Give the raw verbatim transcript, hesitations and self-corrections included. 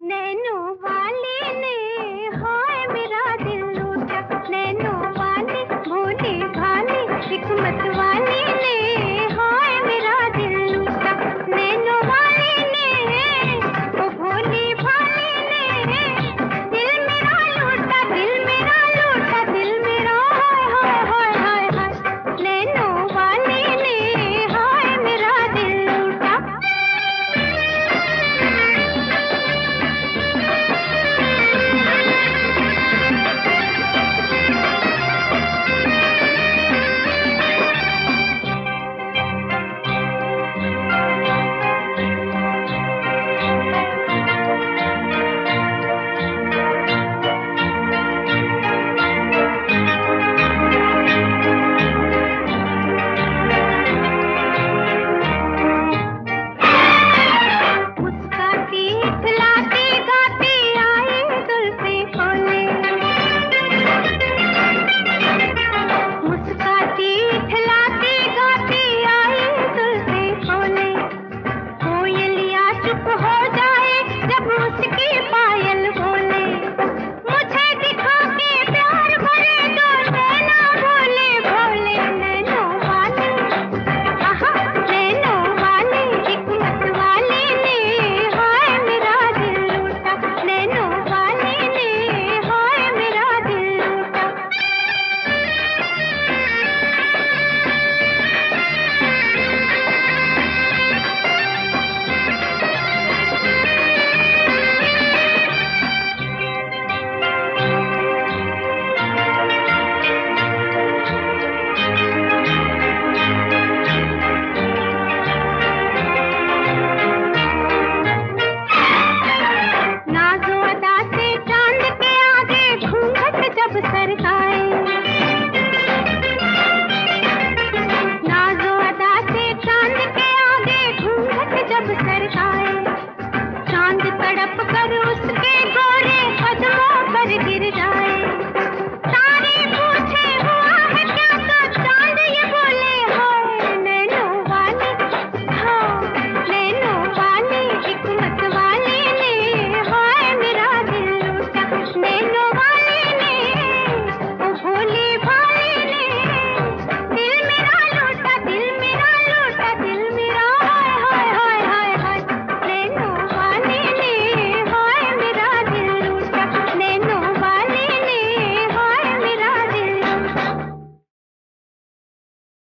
Nano वाले ने हाय मेरा दिल लूटा, नैनो वाली भोली भाली हिकमत वाली ने हाय मेरा दिल लूटा, नैनो वाली ने वो भोली भाली ने दिल मेरा लूटा, दिल मेरा लूटा, दिल मेरा हाय हाय हाय हाय, नैनो वाली ने हाय मेरा दिल लूटा। नाज़ो अदा से चांद के आगे घूंघट जब सरकाए।